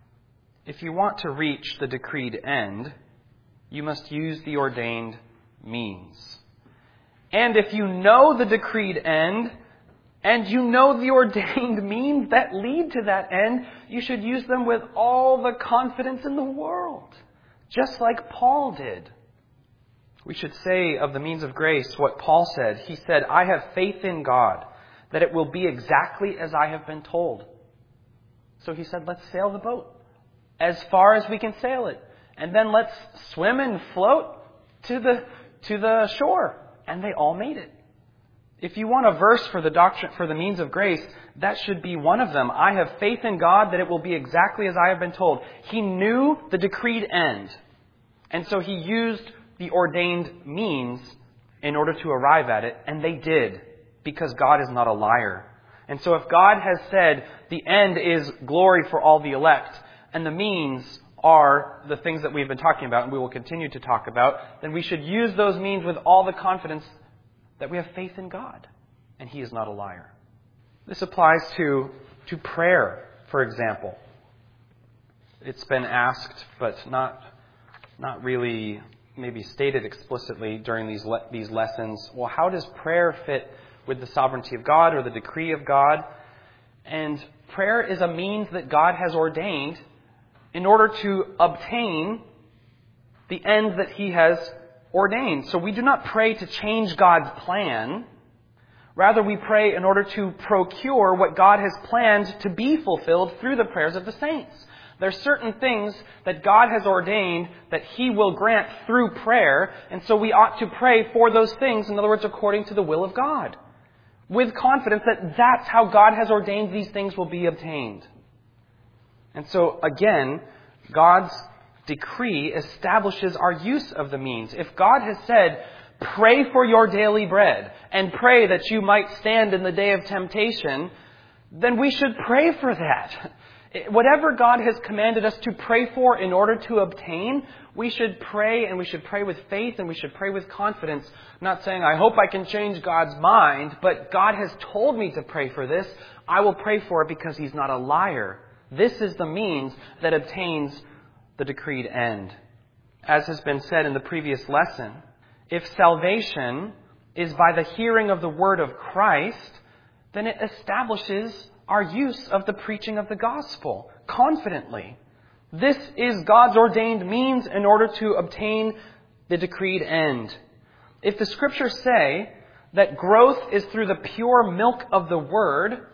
Speaker 2: If you want to reach the decreed end, you must use the ordained means. And if you know the decreed end, and you know the ordained means that lead to that end, you should use them with all the confidence in the world, just like Paul did. We should say of the means of grace what Paul said. He said, I have faith in God that it will be exactly as I have been told. So he said, let's sail the boat as far as we can sail it. And then let's swim and float to the shore. And they all made it. If you want a verse for the doctrine, for the means of grace, that should be one of them. I have faith in God that it will be exactly as I have been told. He knew the decreed end. And so he used the ordained means in order to arrive at it. And they did, because God is not a liar. And so if God has said the end is glory for all the elect, and the means are the things that we've been talking about and we will continue to talk about, then we should use those means with all the confidence that we have faith in God, and He is not a liar. This applies to prayer, for example. It's been asked, but not really maybe stated explicitly during these lessons. Well, how does prayer fit with the sovereignty of God or the decree of God? And prayer is a means that God has ordained in order to obtain the end that He has ordained. So we do not pray to change God's plan. Rather, we pray in order to procure what God has planned to be fulfilled through the prayers of the saints. There are certain things that God has ordained that He will grant through prayer, and so we ought to pray for those things, in other words, according to the will of God, with confidence that that's how God has ordained these things will be obtained. And so, again, God's decree establishes our use of the means. If God has said, pray for your daily bread and pray that you might stand in the day of temptation, then we should pray for that. Whatever God has commanded us to pray for in order to obtain, we should pray, and we should pray with faith, and we should pray with confidence. Not saying, I hope I can change God's mind, but God has told me to pray for this. I will pray for it because He's not a liar. This is the means that obtains the decreed end. As has been said in the previous lesson, if salvation is by the hearing of the word of Christ, then it establishes our use of the preaching of the gospel confidently. This is God's ordained means in order to obtain the decreed end. If the Scriptures say that growth is through the pure milk of the word,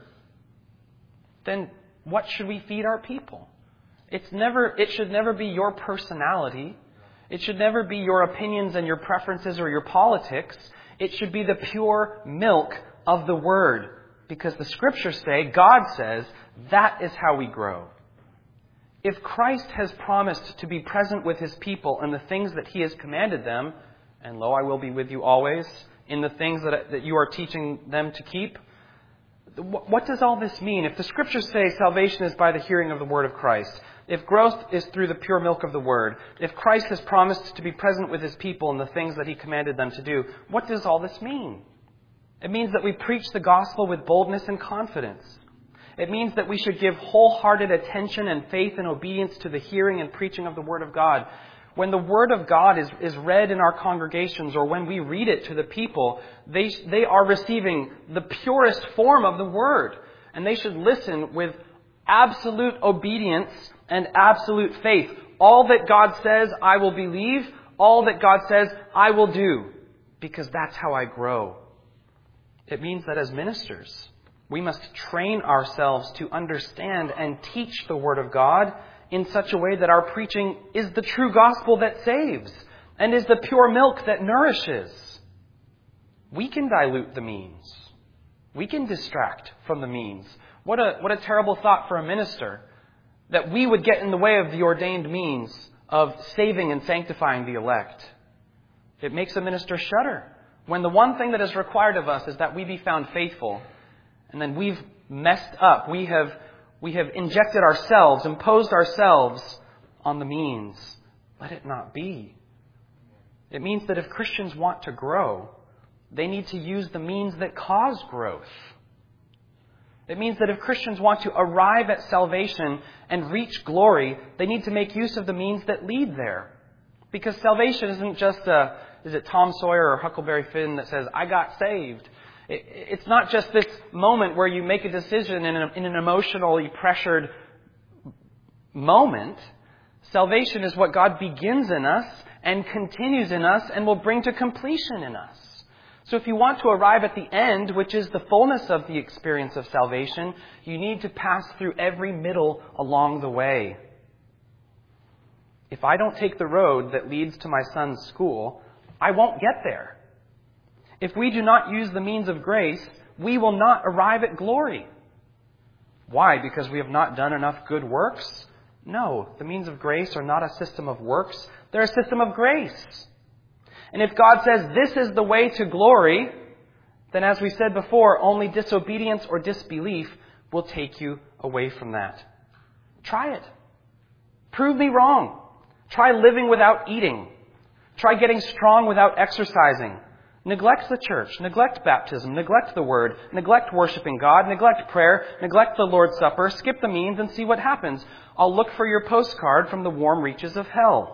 Speaker 2: then what should we feed our people? It should never be your personality. It should never be your opinions and your preferences or your politics. It should be the pure milk of the Word. Because the Scriptures say, God says, that is how we grow. If Christ has promised to be present with His people in the things that He has commanded them, and lo, I will be with you always, in the things that you are teaching them to keep, what does all this mean? If the Scriptures say salvation is by the hearing of the Word of Christ, if growth is through the pure milk of the Word, if Christ has promised to be present with His people in the things that He commanded them to do, what does all this mean? It means that we preach the gospel with boldness and confidence. It means that we should give wholehearted attention and faith and obedience to the hearing and preaching of the Word of God. When the Word of God is read in our congregations, or when we read it to the people, they are receiving the purest form of the Word. And they should listen with absolute obedience and absolute faith. All that God says, I will believe. All that God says, I will do. Because that's how I grow. It means that as ministers, we must train ourselves to understand and teach the Word of God in such a way that our preaching is the true gospel that saves and is the pure milk that nourishes. We can dilute the means. We can distract from the means. What a terrible thought for a minister that we would get in the way of the ordained means of saving and sanctifying the elect. It makes a minister shudder when the one thing that is required of us is that we be found faithful, and then we've messed up. We have injected ourselves, imposed ourselves on the means. Let it not be. It means that if Christians want to grow, they need to use the means that cause growth. It means that if Christians want to arrive at salvation and reach glory, they need to make use of the means that lead there. Because salvation isn't just is it Tom Sawyer or Huckleberry Finn that says, I got saved? It's not just this moment where you make a decision in an emotionally pressured moment. Salvation is what God begins in us and continues in us and will bring to completion in us. So if you want to arrive at the end, which is the fullness of the experience of salvation, you need to pass through every middle along the way. If I don't take the road that leads to my son's school, I won't get there. If we do not use the means of grace, we will not arrive at glory. Why? Because we have not done enough good works? No, the means of grace are not a system of works. They're a system of grace. And if God says this is the way to glory, then as we said before, only disobedience or disbelief will take you away from that. Try it. Prove me wrong. Try living without eating. Try getting strong without exercising. Neglect the church. Neglect baptism. Neglect the word. Neglect worshiping God. Neglect prayer. Neglect the Lord's Supper. Skip the means and see what happens. I'll look for your postcard from the warm reaches of hell.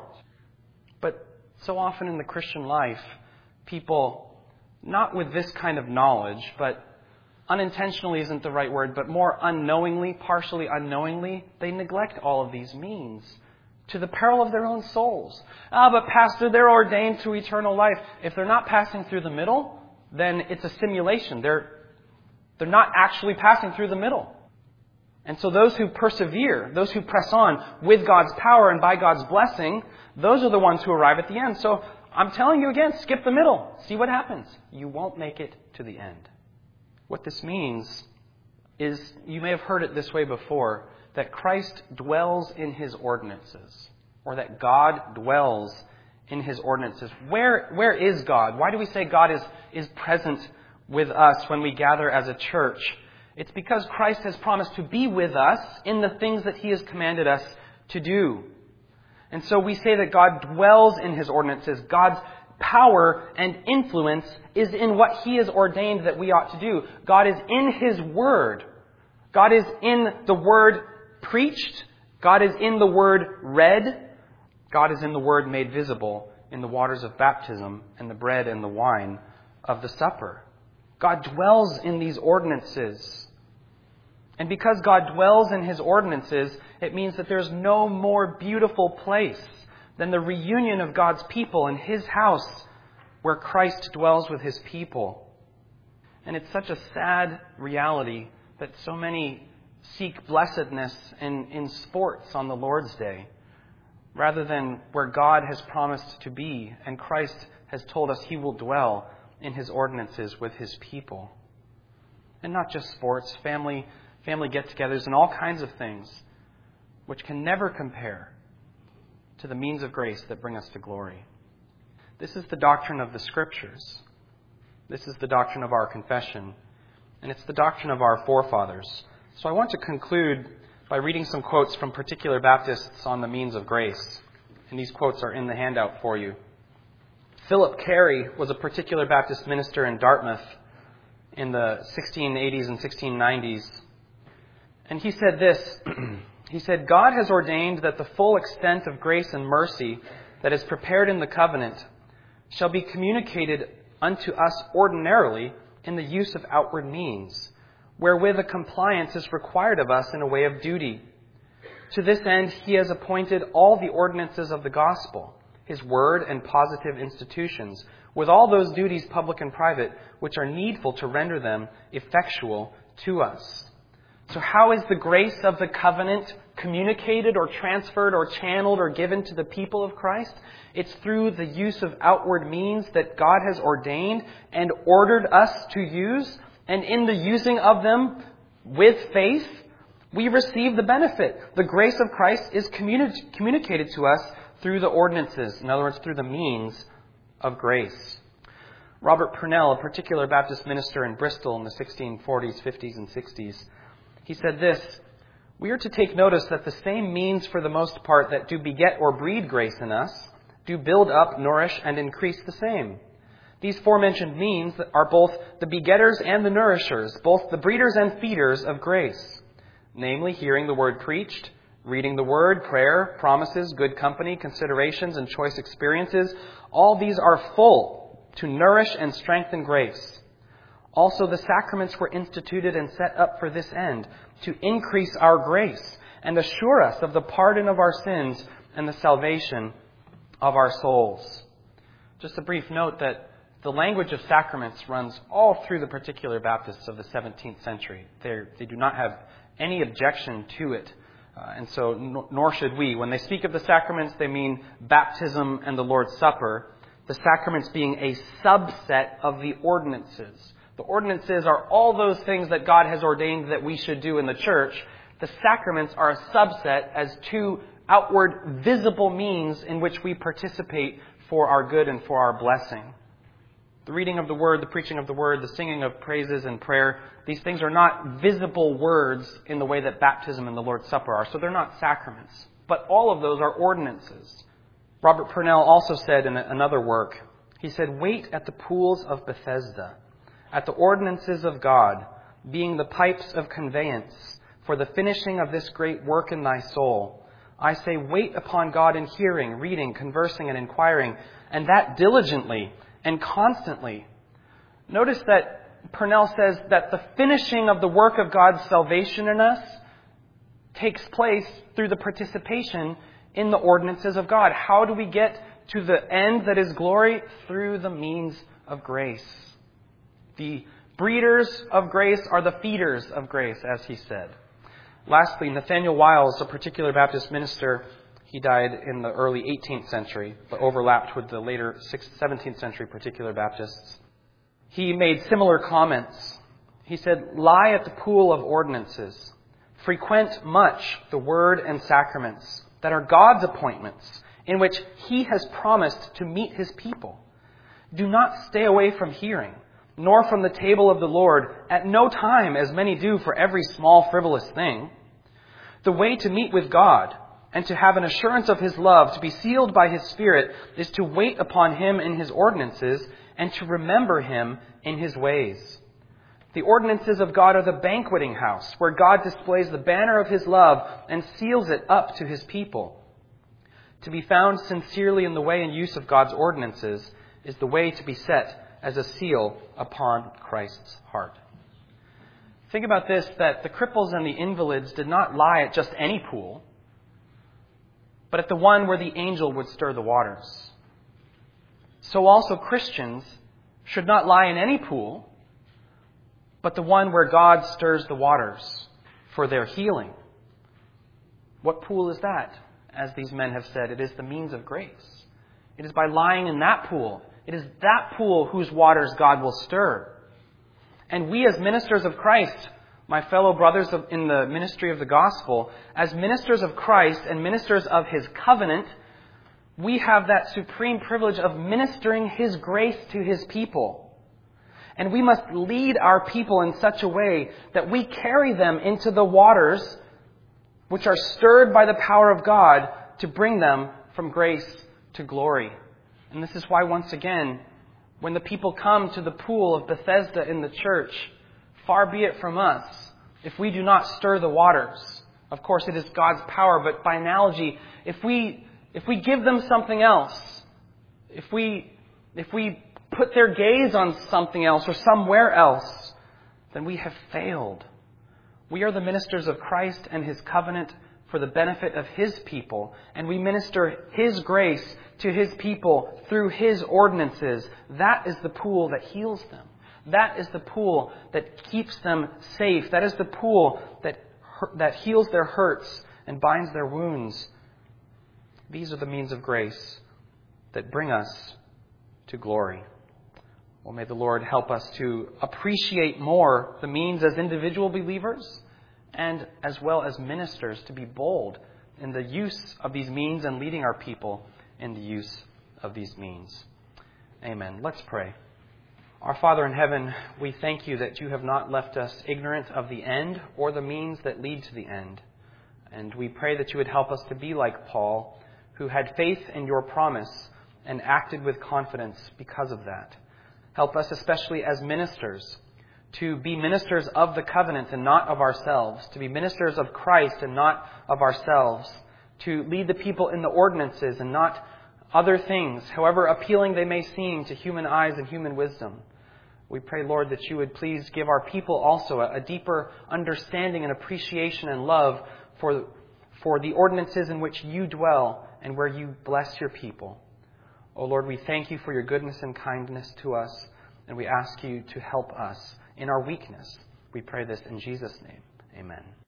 Speaker 2: But so often in the Christian life, people, not with this kind of knowledge, but unintentionally isn't the right word, but more unknowingly, partially unknowingly, they neglect all of these means to the peril of their own souls. But Pastor, they're ordained to eternal life. If they're not passing through the middle, then it's a simulation. They're not actually passing through the middle. And so those who persevere, those who press on with God's power and by God's blessing, those are the ones who arrive at the end. So I'm telling you again, skip the middle. See what happens. You won't make it to the end. What this means is, you may have heard it this way before, that Christ dwells in His ordinances, or that God dwells in His ordinances. Where is God? Why do we say God is present with us when we gather as a church? It's because Christ has promised to be with us in the things that He has commanded us to do. And so we say that God dwells in His ordinances. God's power and influence is in what He has ordained that we ought to do. God is in His Word. God is in the Word preached. God is in the Word read. God is in the Word made visible in the waters of baptism and the bread and the wine of the supper. God dwells in these ordinances. And because God dwells in His ordinances, it means that there's no more beautiful place than the reunion of God's people in His house where Christ dwells with His people. And it's such a sad reality that so many seek blessedness in sports on the Lord's Day, rather than where God has promised to be, and Christ has told us He will dwell in His ordinances with His people. And not just sports, family get-togethers and all kinds of things, which can never compare to the means of grace that bring us to glory. This is the doctrine of the Scriptures. This is the doctrine of our confession. And it's the doctrine of our forefathers. So I want to conclude by reading some quotes from particular Baptists on the means of grace. And these quotes are in the handout for you. Philip Carey was a particular Baptist minister in Dartmouth in the 1680s and 1690s. And he said this, he said, God has ordained that the full extent of grace and mercy that is prepared in the covenant shall be communicated unto us ordinarily in the use of outward means, wherewith a compliance is required of us in a way of duty. To this end He has appointed all the ordinances of the gospel, His word and positive institutions, with all those duties public and private, which are needful to render them effectual to us. So how is the grace of the covenant communicated or transferred or channeled or given to the people of Christ? It's through the use of outward means that God has ordained and ordered us to use And in the using of them with faith, we receive the benefit. The grace of Christ is communicated to us through the ordinances. In other words, through the means of grace. Robert Purnell, a particular Baptist minister in Bristol in the 1640s, 50s, and 60s, he said this: "We are to take notice that the same means for the most part that do beget or breed grace in us, do build up, nourish, and increase the same. These forementioned means are both the begetters and the nourishers, both the breeders and feeders of grace, namely hearing the word preached, reading the word, prayer, promises, good company, considerations, and choice experiences. All these are full to nourish and strengthen grace. Also the sacraments were instituted and set up for this end, to increase our grace and assure us of the pardon of our sins and the salvation of our souls." Just a brief note that the language of sacraments runs all through the particular Baptists of the 17th century. They do not have any objection to it. And so, nor should we. When they speak of the sacraments, they mean baptism and the Lord's Supper, the sacraments being a subset of the ordinances. The ordinances are all those things that God has ordained that we should do in the church. The sacraments are a subset as two outward, visible means in which we participate for our good and for our blessing. The reading of the Word, the preaching of the Word, the singing of praises and prayer, these things are not visible words in the way that baptism and the Lord's Supper are, so they're not sacraments. But all of those are ordinances. Robert Purnell also said in another work, he said, "Wait at the pools of Bethesda, at the ordinances of God, being the pipes of conveyance, for the finishing of this great work in thy soul. I say, wait upon God in hearing, reading, conversing, and inquiring, and that diligently and constantly." Notice that Purnell says that the finishing of the work of God's salvation in us takes place through the participation in the ordinances of God. How do we get to the end that is glory? Through the means of grace. The breeders of grace are the feeders of grace, as he said. Lastly, Nathaniel Wiles, a particular Baptist minister, he died in the early 18th century, but overlapped with the later 17th century particular Baptists. He made similar comments. He said, "Lie at the pool of ordinances. Frequent much the word and sacraments that are God's appointments, in which He has promised to meet His people. Do not stay away from hearing, nor from the table of the Lord, at no time, as many do for every small frivolous thing. The way to meet with God and to have an assurance of His love, to be sealed by His Spirit, is to wait upon Him in His ordinances and to remember Him in His ways. The ordinances of God are the banqueting house, where God displays the banner of His love and seals it up to His people. To be found sincerely in the way and use of God's ordinances is the way to be set as a seal upon Christ's heart." Think about this, that the cripples and the invalids did not lie at just any pool, but at the one where the angel would stir the waters. So also Christians should not lie in any pool, but the one where God stirs the waters for their healing. What pool is that? As these men have said, it is the means of grace. It is by lying in that pool. It is that pool whose waters God will stir. And we as ministers of Christ, my fellow brothers in the ministry of the gospel, as ministers of Christ and ministers of His covenant, we have that supreme privilege of ministering His grace to His people. And we must lead our people in such a way that we carry them into the waters which are stirred by the power of God to bring them from grace to glory. And this is why, once again, when the people come to the pool of Bethesda in the church, far be it from us if we do not stir the waters. Of course, it is God's power, but by analogy, if we give them something else, if we put their gaze on something else or somewhere else, then we have failed. We are the ministers of Christ and His covenant for the benefit of His people, and we minister His grace to His people through His ordinances. That is the pool that heals them. That is the pool that keeps them safe. That is the pool that heals their hurts and binds their wounds. These are the means of grace that bring us to glory. Well, may the Lord help us to appreciate more the means as individual believers and as well as ministers to be bold in the use of these means and leading our people in the use of these means. Amen. Let's pray. Our Father in heaven, we thank you that you have not left us ignorant of the end or the means that lead to the end. And we pray that you would help us to be like Paul, who had faith in your promise and acted with confidence because of that. Help us, especially as ministers, to be ministers of the covenant and not of ourselves, to be ministers of Christ and not of ourselves, to lead the people in the ordinances and not other things, however appealing they may seem to human eyes and human wisdom. We pray, Lord, that you would please give our people also a deeper understanding and appreciation and love for the ordinances in which you dwell and where you bless your people. O Lord, we thank you for your goodness and kindness to us, and we ask you to help us in our weakness. We pray this in Jesus' name. Amen.